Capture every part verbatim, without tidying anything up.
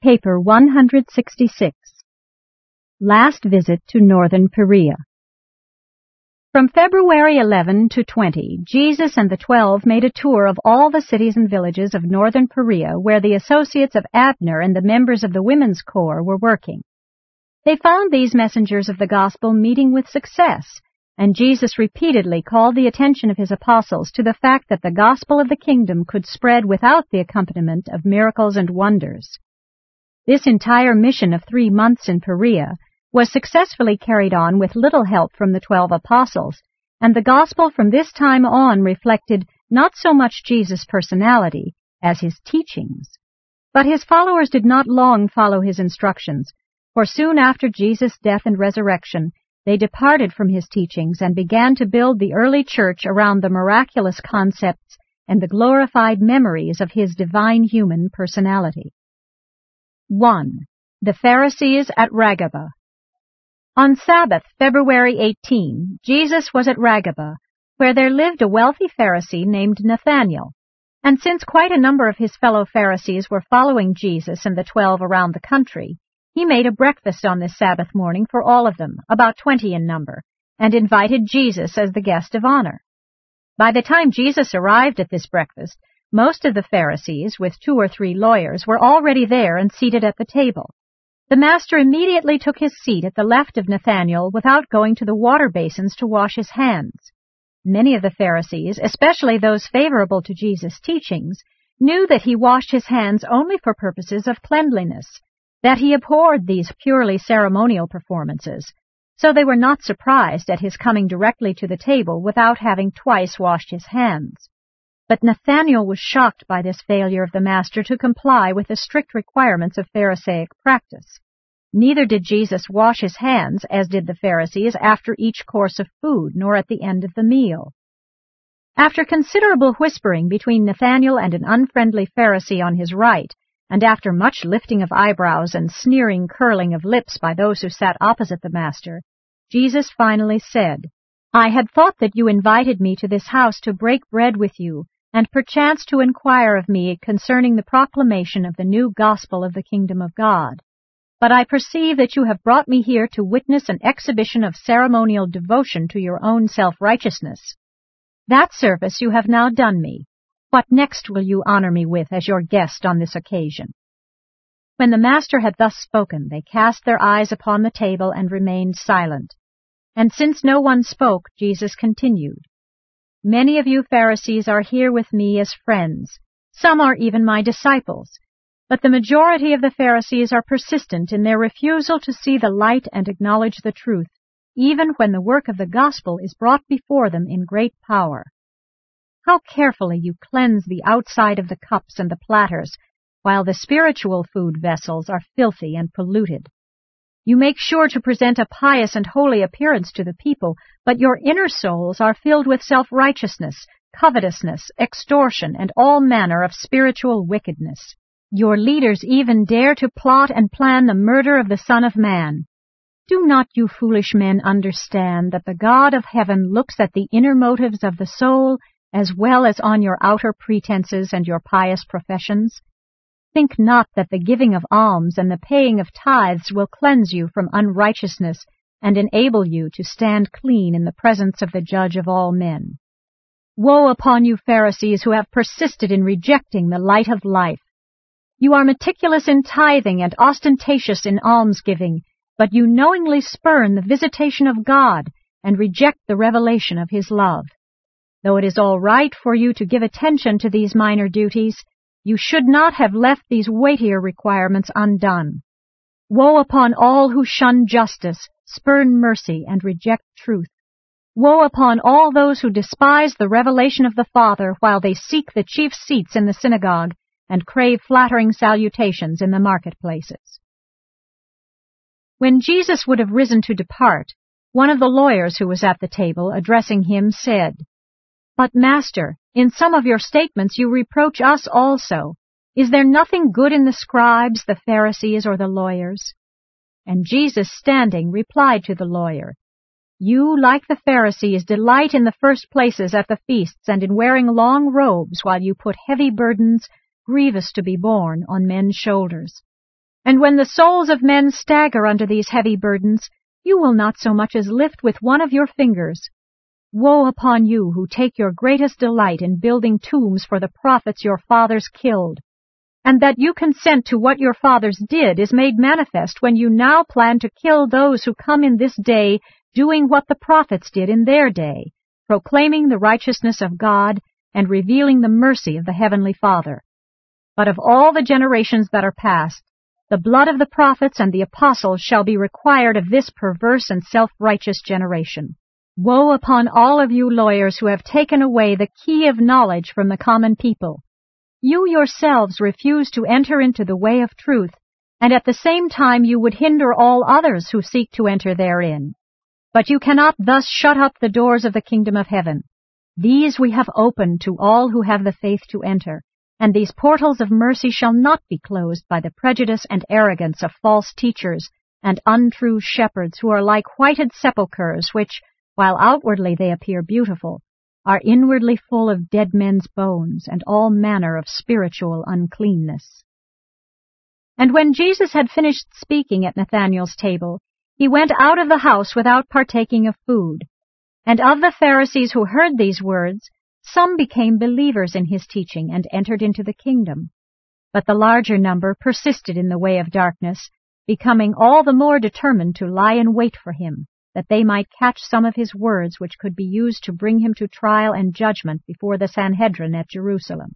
Paper one hundred sixty-six. Last Visit to Northern Perea. From February eleventh to twentieth, Jesus and the Twelve made a tour of all the cities and villages of Northern Perea where the associates of Abner and the members of the Women's Corps were working. They found these messengers of the gospel meeting with success, and Jesus repeatedly called the attention of his apostles to the fact that the gospel of the kingdom could spread without the accompaniment of miracles and wonders. This entire mission of three months in Perea was successfully carried on with little help from the twelve apostles, and the gospel from this time on reflected not so much Jesus' personality as his teachings. But his followers did not long follow his instructions, for soon after Jesus' death and resurrection, they departed from his teachings and began to build the early church around the miraculous concepts and the glorified memories of his divine human personality. one. The Pharisees at Ragaba. On Sabbath, February eighteenth, Jesus was at Ragaba, where there lived a wealthy Pharisee named Nathanael. And since quite a number of his fellow Pharisees were following Jesus and the twelve around the country, he made a breakfast on this Sabbath morning for all of them, about twenty in number, and invited Jesus as the guest of honor. By the time Jesus arrived at this breakfast, most of the Pharisees, with two or three lawyers, were already there and seated at the table. The master immediately took his seat at the left of Nathanael without going to the water basins to wash his hands. Many of the Pharisees, especially those favorable to Jesus' teachings, knew that he washed his hands only for purposes of cleanliness, that he abhorred these purely ceremonial performances, so they were not surprised at his coming directly to the table without having twice washed his hands. But Nathanael was shocked by this failure of the master to comply with the strict requirements of Pharisaic practice. Neither did Jesus wash his hands, as did the Pharisees, after each course of food, nor at the end of the meal. After considerable whispering between Nathanael and an unfriendly Pharisee on his right, and after much lifting of eyebrows and sneering curling of lips by those who sat opposite the master, Jesus finally said, "I had thought that you invited me to this house to break bread with you, and perchance to inquire of me concerning the proclamation of the new gospel of the kingdom of God. But I perceive that you have brought me here to witness an exhibition of ceremonial devotion to your own self-righteousness. That service you have now done me. What next will you honor me with as your guest on this occasion?" When the master had thus spoken, they cast their eyes upon the table and remained silent. And since no one spoke, Jesus continued, "Many of you Pharisees are here with me as friends. Some are even my disciples. But the majority of the Pharisees are persistent in their refusal to see the light and acknowledge the truth, even when the work of the gospel is brought before them in great power. How carefully you cleanse the outside of the cups and the platters, while the spiritual food vessels are filthy and polluted. You make sure to present a pious and holy appearance to the people, but your inner souls are filled with self-righteousness, covetousness, extortion, and all manner of spiritual wickedness. Your leaders even dare to plot and plan the murder of the Son of Man. Do not you foolish men understand that the God of heaven looks at the inner motives of the soul as well as on your outer pretenses and your pious professions? Think not that the giving of alms and the paying of tithes will cleanse you from unrighteousness and enable you to stand clean in the presence of the Judge of all men. Woe upon you Pharisees who have persisted in rejecting the light of life. You are meticulous in tithing and ostentatious in almsgiving, but you knowingly spurn the visitation of God and reject the revelation of His love. Though it is all right for you to give attention to these minor duties, you should not have left these weightier requirements undone. Woe upon all who shun justice, spurn mercy, and reject truth. Woe upon all those who despise the revelation of the Father while they seek the chief seats in the synagogue and crave flattering salutations in the marketplaces." When Jesus would have risen to depart, one of the lawyers who was at the table, addressing him, said, "But, Master, in some of your statements you reproach us also. Is there nothing good in the scribes, the Pharisees, or the lawyers?" And Jesus, standing, replied to the lawyer, "You, like the Pharisees, delight in the first places at the feasts and in wearing long robes while you put heavy burdens, grievous to be borne, on men's shoulders. And when the souls of men stagger under these heavy burdens, you will not so much as lift with one of your fingers. Woe upon you who take your greatest delight in building tombs for the prophets your fathers killed. And that you consent to what your fathers did is made manifest when you now plan to kill those who come in this day doing what the prophets did in their day, proclaiming the righteousness of God and revealing the mercy of the Heavenly Father. But of all the generations that are past, the blood of the prophets and the apostles shall be required of this perverse and self-righteous generation. Woe upon all of you lawyers who have taken away the key of knowledge from the common people. You yourselves refuse to enter into the way of truth, and at the same time you would hinder all others who seek to enter therein. But you cannot thus shut up the doors of the kingdom of heaven. These we have opened to all who have the faith to enter, and these portals of mercy shall not be closed by the prejudice and arrogance of false teachers and untrue shepherds who are like whited sepulchres which, while outwardly they appear beautiful, are inwardly full of dead men's bones and all manner of spiritual uncleanness. And when Jesus had finished speaking at Nathanael's table, he went out of the house without partaking of food. And of the Pharisees who heard these words, some became believers in his teaching and entered into the kingdom. But the larger number persisted in the way of darkness, becoming all the more determined to lie in wait for him, that they might catch some of his words which could be used to bring him to trial and judgment before the Sanhedrin at Jerusalem.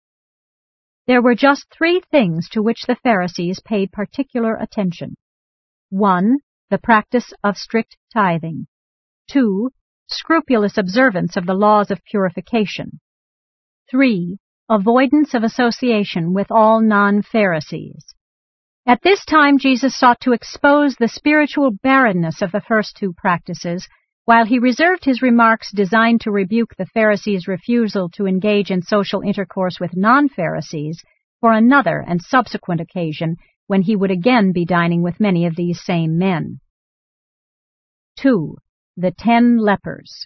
There were just three things to which the Pharisees paid particular attention. One, the practice of strict tithing. Two, scrupulous observance of the laws of purification. Three, avoidance of association with all non-Pharisees. At this time Jesus sought to expose the spiritual barrenness of the first two practices, while he reserved his remarks designed to rebuke the Pharisees' refusal to engage in social intercourse with non-Pharisees for another and subsequent occasion when he would again be dining with many of these same men. Two. The ten lepers.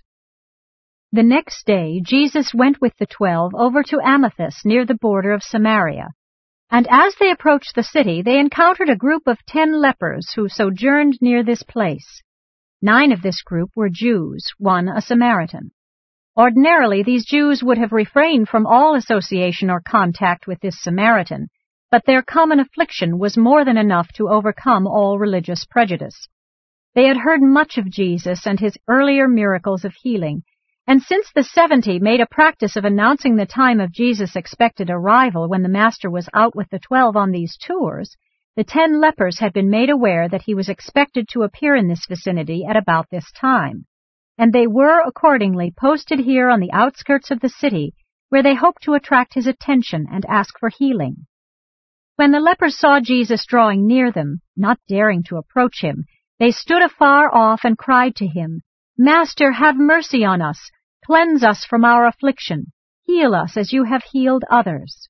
The next day Jesus went with the twelve over to Amathus near the border of Samaria. And as they approached the city, they encountered a group of ten lepers who sojourned near this place. Nine of this group were Jews, one a Samaritan. Ordinarily, these Jews would have refrained from all association or contact with this Samaritan, but their common affliction was more than enough to overcome all religious prejudice. They had heard much of Jesus and his earlier miracles of healing, and since the seventy made a practice of announcing the time of Jesus' expected arrival when the Master was out with the twelve on these tours, the ten lepers had been made aware that he was expected to appear in this vicinity at about this time, and they were accordingly posted here on the outskirts of the city, where they hoped to attract his attention and ask for healing. When the lepers saw Jesus drawing near them, not daring to approach him, they stood afar off and cried to him, "Master, have mercy on us. Cleanse us from our affliction. Heal us as you have healed others."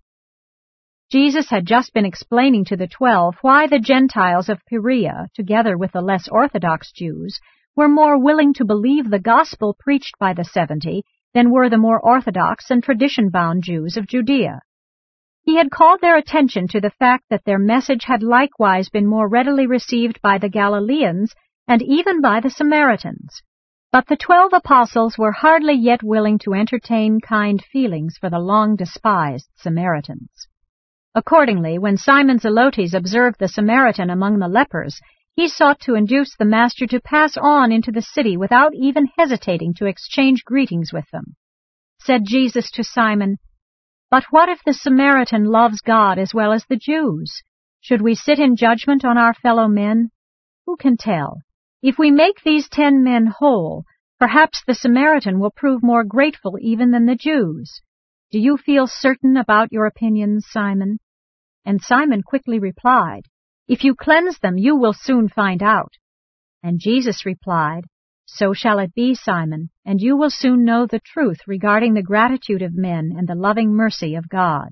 Jesus had just been explaining to the twelve why the Gentiles of Perea, together with the less orthodox Jews, were more willing to believe the gospel preached by the seventy than were the more orthodox and tradition-bound Jews of Judea. He had called their attention to the fact that their message had likewise been more readily received by the Galileans and even by the Samaritans. But the twelve apostles were hardly yet willing to entertain kind feelings for the long-despised Samaritans. Accordingly, when Simon Zelotes observed the Samaritan among the lepers, he sought to induce the Master to pass on into the city without even hesitating to exchange greetings with them. Said Jesus to Simon, "But what if the Samaritan loves God as well as the Jews? Should we sit in judgment on our fellow men? Who can tell? If we make these ten men whole, perhaps the Samaritan will prove more grateful even than the Jews. Do you feel certain about your opinions, Simon?" And Simon quickly replied, "If you cleanse them, you will soon find out." And Jesus replied, "So shall it be, Simon, and you will soon know the truth regarding the gratitude of men and the loving mercy of God."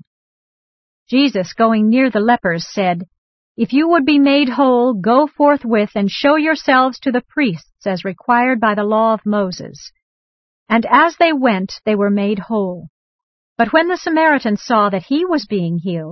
Jesus, going near the lepers, said, "If you would be made whole, go forthwith and show yourselves to the priests as required by the law of Moses." And as they went, they were made whole. But when the Samaritan saw that he was being healed,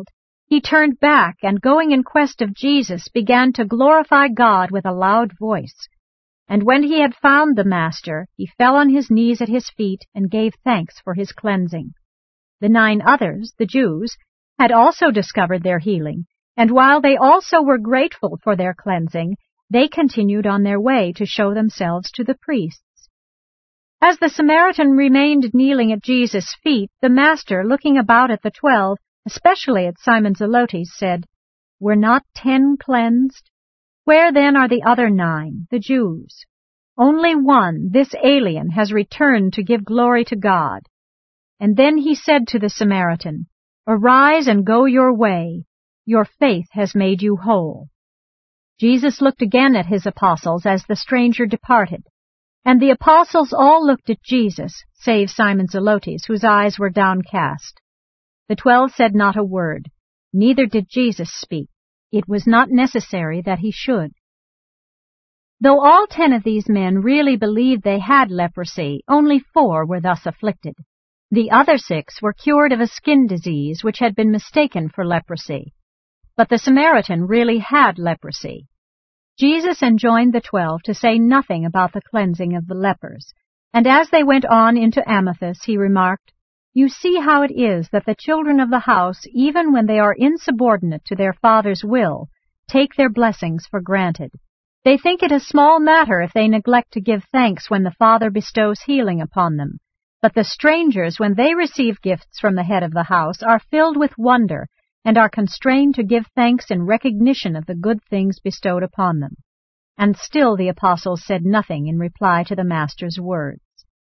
He turned back and, going in quest of Jesus, began to glorify God with a loud voice. And when he had found the Master, he fell on his knees at his feet and gave thanks for his cleansing. The nine others, the Jews, had also discovered their healing, and while they also were grateful for their cleansing, they continued on their way to show themselves to the priests. As the Samaritan remained kneeling at Jesus' feet, the Master, looking about at the twelve, especially at Simon Zelotes, said, "Were not ten cleansed? Where then are the other nine, the Jews? Only one, this alien, has returned to give glory to God." And then he said to the Samaritan, "Arise and go your way. Your faith has made you whole." Jesus looked again at his apostles as the stranger departed. And the apostles all looked at Jesus, save Simon Zelotes, whose eyes were downcast. The twelve said not a word, neither did Jesus speak. It was not necessary that he should. Though all ten of these men really believed they had leprosy, only four were thus afflicted. The other six were cured of a skin disease which had been mistaken for leprosy. But the Samaritan really had leprosy. Jesus enjoined the twelve to say nothing about the cleansing of the lepers, and as they went on into Amathus, he remarked, "You see how it is that the children of the house, even when they are insubordinate to their father's will, take their blessings for granted. They think it a small matter if they neglect to give thanks when the Father bestows healing upon them. But the strangers, when they receive gifts from the head of the house, are filled with wonder, and are constrained to give thanks in recognition of the good things bestowed upon them." And still the apostles said nothing in reply to the Master's words.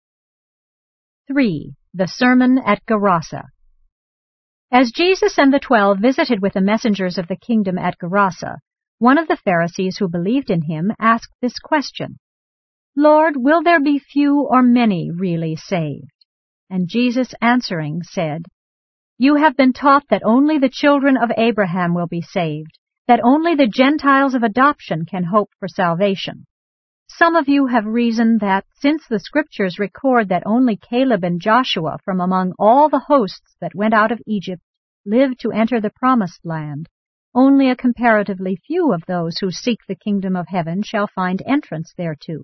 three. The Sermon at Gerasa. As Jesus and the twelve visited with the messengers of the kingdom at Gerasa, one of the Pharisees who believed in him asked this question, "Lord, will there be few or many really saved?" And Jesus answering said, "You have been taught that only the children of Abraham will be saved, that only the Gentiles of adoption can hope for salvation. Some of you have reasoned that, since the Scriptures record that only Caleb and Joshua from among all the hosts that went out of Egypt lived to enter the promised land, only a comparatively few of those who seek the kingdom of heaven shall find entrance thereto.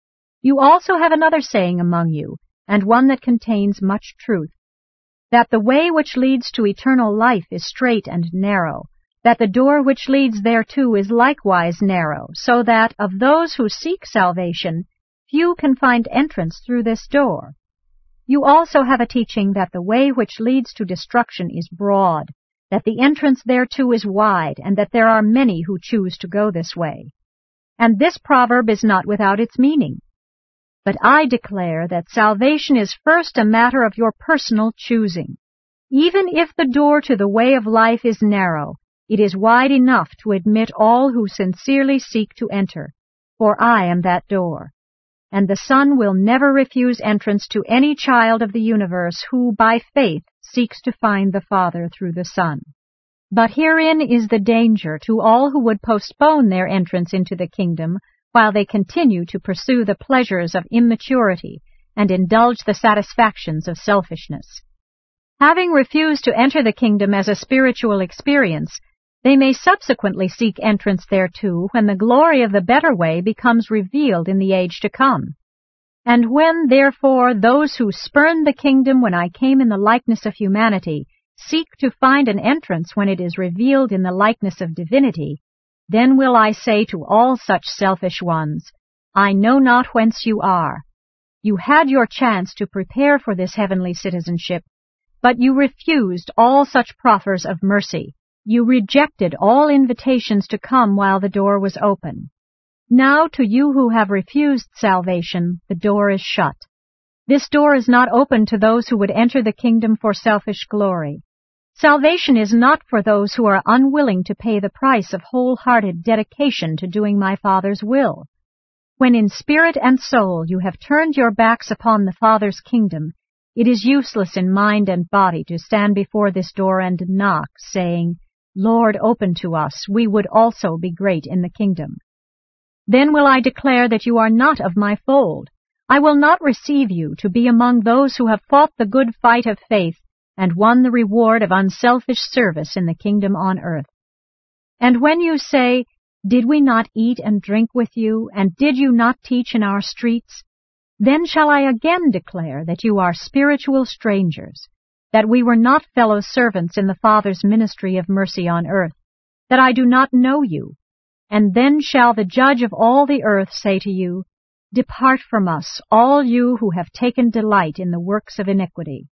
You also have another saying among you, and one that contains much truth, that the way which leads to eternal life is straight and narrow, that the door which leads thereto is likewise narrow, so that, of those who seek salvation, few can find entrance through this door. You also have a teaching that the way which leads to destruction is broad, that the entrance thereto is wide, and that there are many who choose to go this way. And this proverb is not without its meaning. But I declare that salvation is first a matter of your personal choosing. Even if the door to the way of life is narrow, it is wide enough to admit all who sincerely seek to enter, for I am that door. And the Son will never refuse entrance to any child of the universe who, by faith, seeks to find the Father through the Son. But herein is the danger to all who would postpone their entrance into the kingdom, while they continue to pursue the pleasures of immaturity and indulge the satisfactions of selfishness. Having refused to enter the kingdom as a spiritual experience, they may subsequently seek entrance thereto when the glory of the better way becomes revealed in the age to come. And when, therefore, those who spurned the kingdom when I came in the likeness of humanity seek to find an entrance when it is revealed in the likeness of divinity, then will I say to all such selfish ones, I know not whence you are. You had your chance to prepare for this heavenly citizenship, but you refused all such proffers of mercy. You rejected all invitations to come while the door was open. Now to you who have refused salvation, the door is shut. This door is not open to those who would enter the kingdom for selfish glory. Salvation is not for those who are unwilling to pay the price of wholehearted dedication to doing my Father's will. When in spirit and soul you have turned your backs upon the Father's kingdom, it is useless in mind and body to stand before this door and knock, saying, Lord, open to us, we would also be great in the kingdom. Then will I declare that you are not of my fold. I will not receive you to be among those who have fought the good fight of faith and won the reward of unselfish service in the kingdom on earth. And when you say, "Did we not eat and drink with you, and did you not teach in our streets?" then shall I again declare that you are spiritual strangers, that we were not fellow servants in the Father's ministry of mercy on earth, that I do not know you. And then shall the judge of all the earth say to you, "Depart from us, all you who have taken delight in the works of iniquity."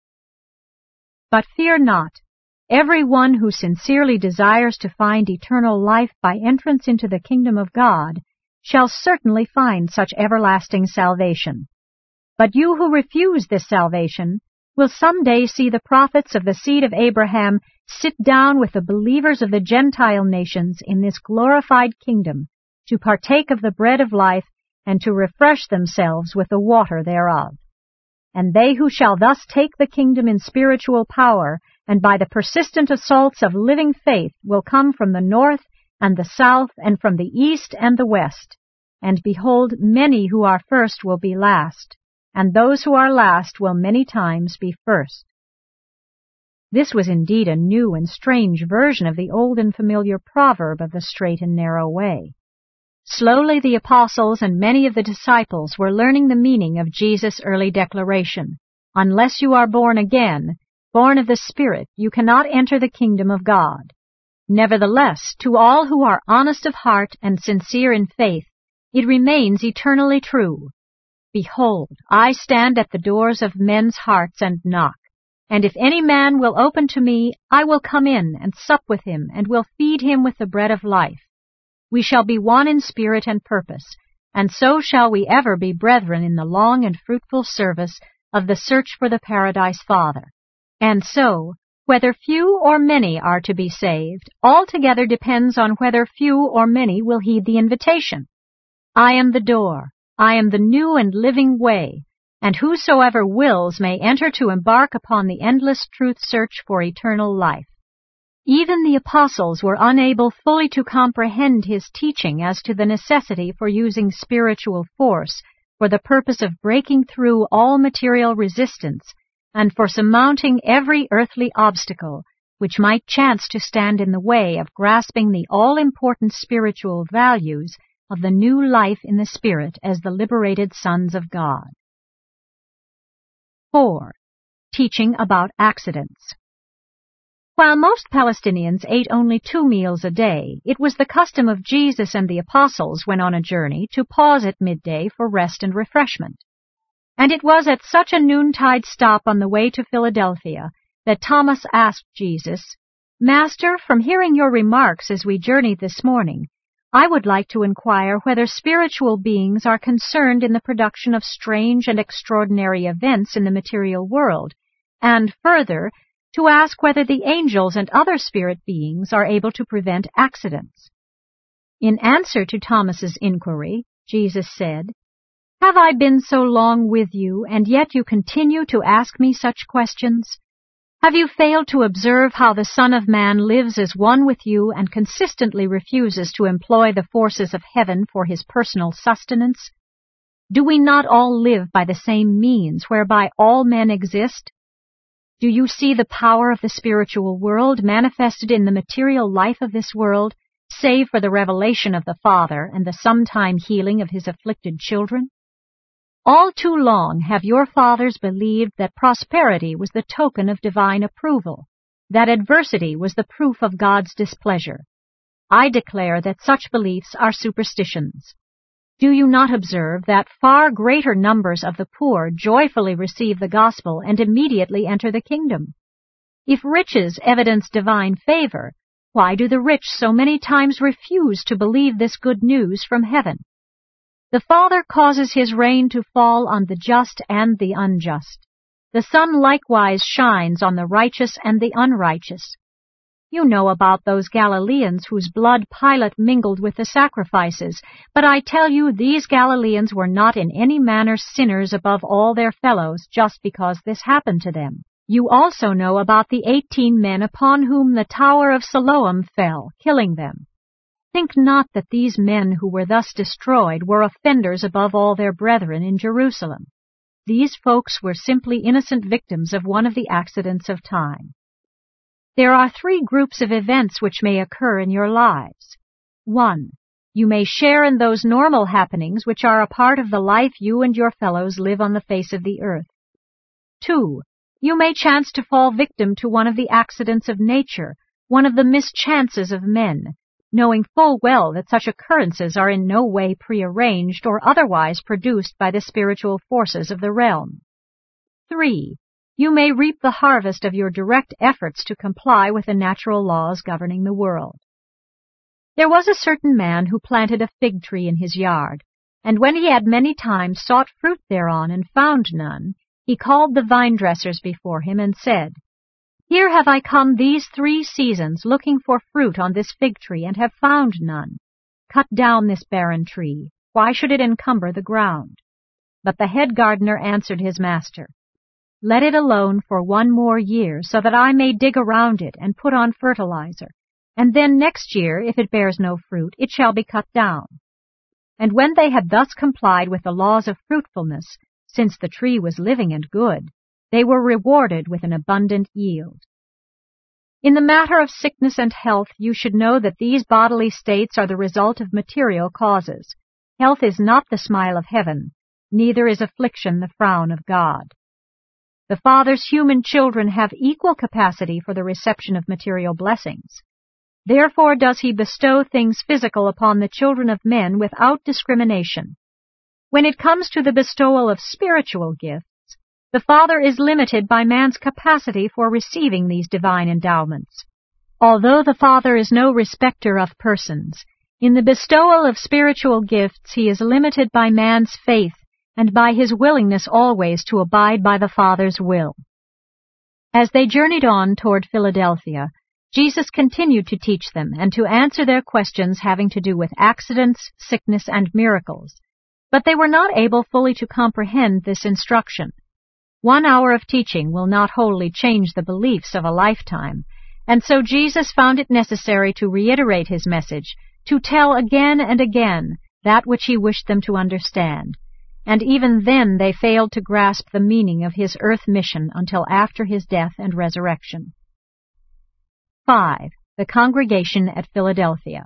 But fear not. Every one who sincerely desires to find eternal life by entrance into the kingdom of God shall certainly find such everlasting salvation. But you who refuse this salvation will some day see the prophets of the seed of Abraham sit down with the believers of the Gentile nations in this glorified kingdom to partake of the bread of life and to refresh themselves with the water thereof. And they who shall thus take the kingdom in spiritual power and by the persistent assaults of living faith will come from the north and the south and from the east and the west. And behold, many who are first will be last, and those who are last will many times be first. This was indeed a new and strange version of the old and familiar proverb of the straight and narrow way. Slowly the apostles and many of the disciples were learning the meaning of Jesus' early declaration, "Unless you are born again, born of the Spirit, you cannot enter the kingdom of God." Nevertheless, to all who are honest of heart and sincere in faith, it remains eternally true. "Behold, I stand at the doors of men's hearts and knock. And if any man will open to me, I will come in and sup with him, and will feed him with the bread of life. We shall be one in spirit and purpose, and so shall we ever be brethren in the long and fruitful service of the search for the Paradise Father." And so, whether few or many are to be saved, altogether depends on whether few or many will heed the invitation. "I am the door, I am the new and living way, and whosoever wills may enter to embark upon the endless truth search for eternal life." Even the apostles were unable fully to comprehend his teaching as to the necessity for using spiritual force for the purpose of breaking through all material resistance and for surmounting every earthly obstacle which might chance to stand in the way of grasping the all-important spiritual values of the new life in the Spirit as the liberated sons of God. four. Teaching about accidents. While most Palestinians ate only two meals a day, it was the custom of Jesus and the apostles when on a journey to pause at midday for rest and refreshment. And it was at such a noontide stop on the way to Philadelphia that Thomas asked Jesus, "Master, from hearing your remarks as we journeyed this morning, I would like to inquire whether spiritual beings are concerned in the production of strange and extraordinary events in the material world, and further, to ask whether the angels and other spirit beings are able to prevent accidents." In answer to Thomas's inquiry, Jesus said, "Have I been so long with you, and yet you continue to ask me such questions? Have you failed to observe how the Son of Man lives as one with you and consistently refuses to employ the forces of heaven for his personal sustenance? Do we not all live by the same means whereby all men exist? Do you see the power of the spiritual world manifested in the material life of this world, save for the revelation of the Father and the sometime healing of his afflicted children? All too long have your fathers believed that prosperity was the token of divine approval, that adversity was the proof of God's displeasure. I declare that such beliefs are superstitions. Do you not observe that far greater numbers of the poor joyfully receive the gospel and immediately enter the kingdom? If riches evidence divine favor, why do the rich so many times refuse to believe this good news from heaven? The Father causes his rain to fall on the just and the unjust. The sun likewise shines on the righteous and the unrighteous. You know about those Galileans whose blood Pilate mingled with the sacrifices, but I tell you these Galileans were not in any manner sinners above all their fellows just because this happened to them. You also know about the eighteen men upon whom the tower of Siloam fell, killing them. Think not that these men who were thus destroyed were offenders above all their brethren in Jerusalem. these folks were simply innocent victims of one of the accidents of time. There are three groups of events which may occur in your lives. One, you may share in those normal happenings which are a part of the life you and your fellows live on the face of the earth. Two, you may chance to fall victim to one of the accidents of nature, one of the mischances of men, knowing full well that such occurrences are in no way prearranged or otherwise produced by the spiritual forces of the realm. Three, you may reap the harvest of your direct efforts to comply with the natural laws governing the world. There was a certain man who planted a fig tree in his yard, and when he had many times sought fruit thereon and found none, he called the vine-dressers before him and said, Here have I come these three seasons looking for fruit on this fig tree and have found none. Cut down this barren tree. Why should it encumber the ground? But the head gardener answered his master, Let it alone for one more year, so that I may dig around it and put on fertilizer. And then next year, if it bears no fruit, it shall be cut down. And when they had thus complied with the laws of fruitfulness, since the tree was living and good, they were rewarded with an abundant yield. In the matter of sickness and health, you should know that these bodily states are the result of material causes. Health is not the smile of heaven, neither is affliction the frown of God. The Father's human children have equal capacity for the reception of material blessings. Therefore does he bestow things physical upon the children of men without discrimination. When it comes to the bestowal of spiritual gifts, the Father is limited by man's capacity for receiving these divine endowments. Although the Father is no respecter of persons, in the bestowal of spiritual gifts he is limited by man's faith and by his willingness always to abide by the Father's will. As they journeyed on toward Philadelphia, Jesus continued to teach them and to answer their questions having to do with accidents, sickness, and miracles, but they were not able fully to comprehend this instruction. One hour of teaching will not wholly change the beliefs of a lifetime, and so Jesus found it necessary to reiterate his message, to tell again and again that which he wished them to understand, and even then they failed to grasp the meaning of his earth mission until after his death and resurrection. Five. The congregation at Philadelphia.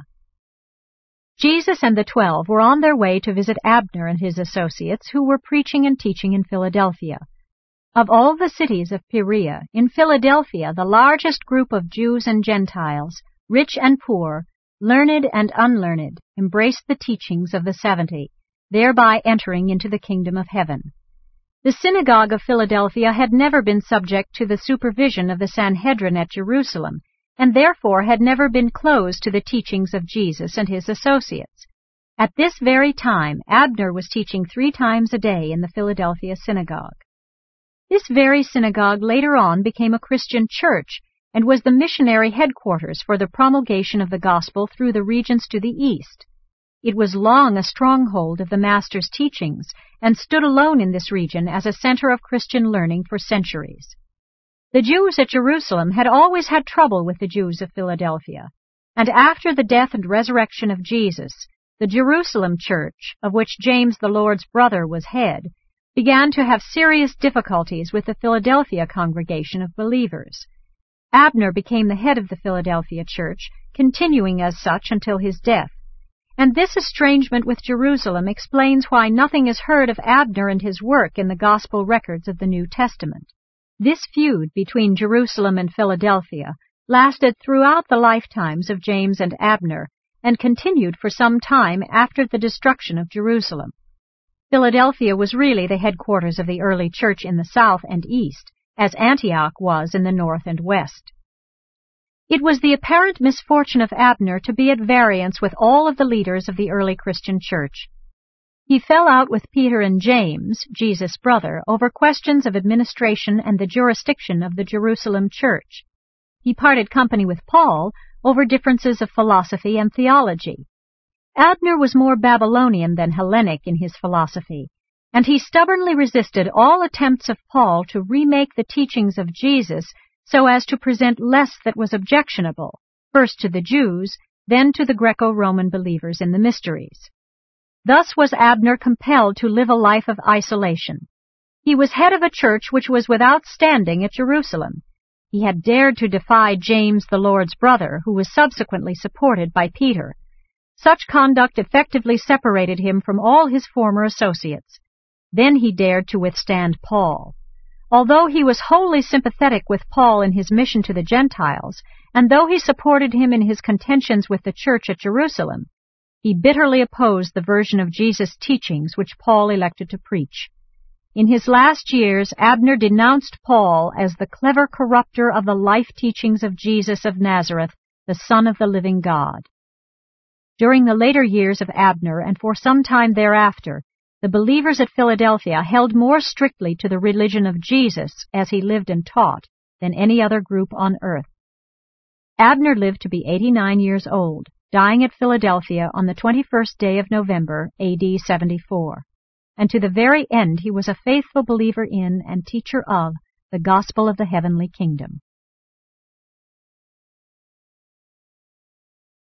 Jesus and the twelve were on their way to visit Abner and his associates who were preaching and teaching in Philadelphia. Of all the cities of Perea, in Philadelphia the largest group of Jews and Gentiles, rich and poor, learned and unlearned, embraced the teachings of the seventy, thereby entering into the kingdom of heaven. The synagogue of Philadelphia had never been subject to the supervision of the Sanhedrin at Jerusalem, and therefore had never been closed to the teachings of Jesus and his associates. At this very time, Abner was teaching three times a day in the Philadelphia synagogue. This very synagogue later on became a Christian church and was the missionary headquarters for the promulgation of the gospel through the regions to the east. It was long a stronghold of the Master's teachings and stood alone in this region as a center of Christian learning for centuries. The Jews at Jerusalem had always had trouble with the Jews of Philadelphia, and after the death and resurrection of Jesus, the Jerusalem church, of which James the Lord's brother was head, began to have serious difficulties with the Philadelphia congregation of believers. Abner became the head of the Philadelphia church, continuing as such until his death, and this estrangement with Jerusalem explains why nothing is heard of Abner and his work in the gospel records of the New Testament. This feud between Jerusalem and Philadelphia lasted throughout the lifetimes of James and Abner and continued for some time after the destruction of Jerusalem. Philadelphia was really the headquarters of the early church in the south and east, as Antioch was in the north and west. It was the apparent misfortune of Abner to be at variance with all of the leaders of the early Christian church. He fell out with Peter and James, Jesus' brother, over questions of administration and the jurisdiction of the Jerusalem church. He parted company with Paul over differences of philosophy and theology. Abner was more Babylonian than Hellenic in his philosophy, and he stubbornly resisted all attempts of Paul to remake the teachings of Jesus so as to present less that was objectionable, first to the Jews, then to the Greco-Roman believers in the mysteries. Thus was Abner compelled to live a life of isolation. He was head of a church which was without standing at Jerusalem. He had dared to defy James, the Lord's brother, who was subsequently supported by Peter. Such conduct effectively separated him from all his former associates. Then he dared to withstand Paul. Although he was wholly sympathetic with Paul in his mission to the Gentiles, and though he supported him in his contentions with the church at Jerusalem, he bitterly opposed the version of Jesus' teachings which Paul elected to preach. In his last years, Abner denounced Paul as the clever corrupter of the life teachings of Jesus of Nazareth, the Son of the living God. During the later years of Abner and for some time thereafter, the believers at Philadelphia held more strictly to the religion of Jesus as he lived and taught than any other group on earth. Abner lived to be eighty-nine years old, dying at Philadelphia on the twenty-first day of November, A D seventy-four. And to the very end he was a faithful believer in and teacher of the gospel of the heavenly kingdom.